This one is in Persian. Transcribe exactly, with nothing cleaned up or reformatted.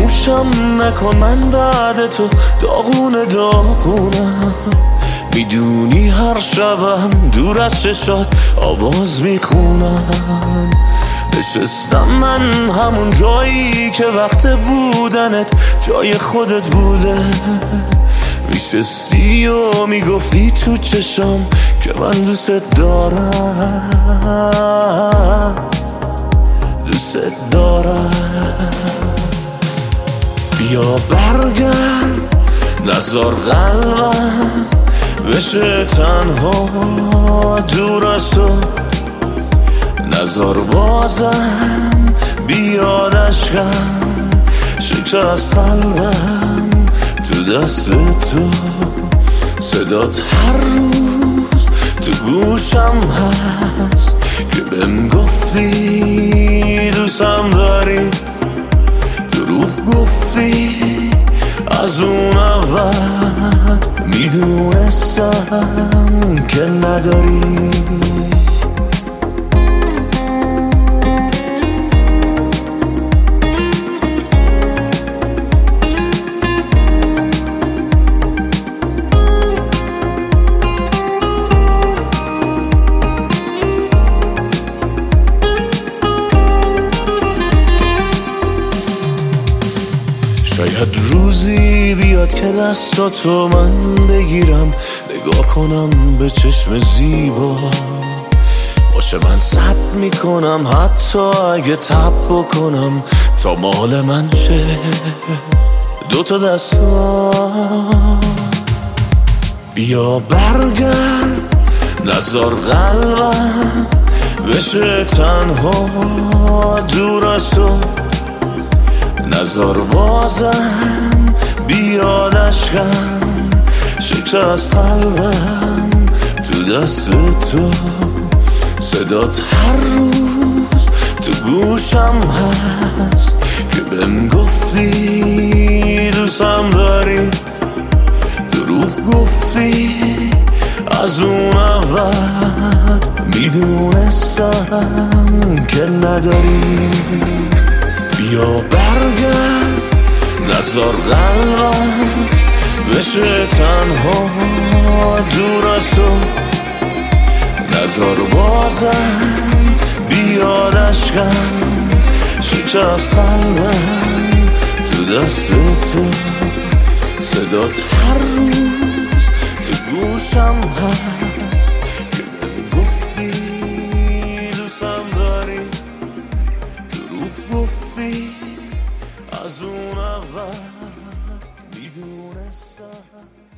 فراموشم نکن، من بعد تو داغونه داغونم. میدونی هر شبم دور از چشات آواز میخونم. نشستم من همون جایی که وقت بودنت جای خودت بوده. میشستی و میگفتی تو چشم که من دوست دارم، دوست دارم. بیا برگرد نذار قلبم بشه تنها دور از تو، نذار بازم بیاد عشقم شکست قلبم تو دست تو. صدات هر روز تو گوشم هست که بهم گفتی دوستم داری. دروغ گفتی از اون اول، میدونستم که نداری. شاید روزی بیاد که دستاتو من بگیرم، نگاه کنم به چشم زیبا. باشه من ثبت میکنم حتی اگه تب بکنم تا مال من شه دوتا دستا. بیا برگرد نذار قلبم بشه تنها دور از تو، نذار بازم بیاد عشقم شکست قلبم تو دست تو. صدات هر روز تو گوشم هست که بهم گفتی دوستم داری. دروغ گفتی از اون اول، میدونستم که نداری. بیا برگرد نذار قلبم بشه تنها دور از تو، نذار بازم بیاد عشقم شکست قلبم تو دست تو. صدات هر روز تو گوشم هست که بهم گفتی دوستم داری. دروغ گفتی از اون اول، میدونستم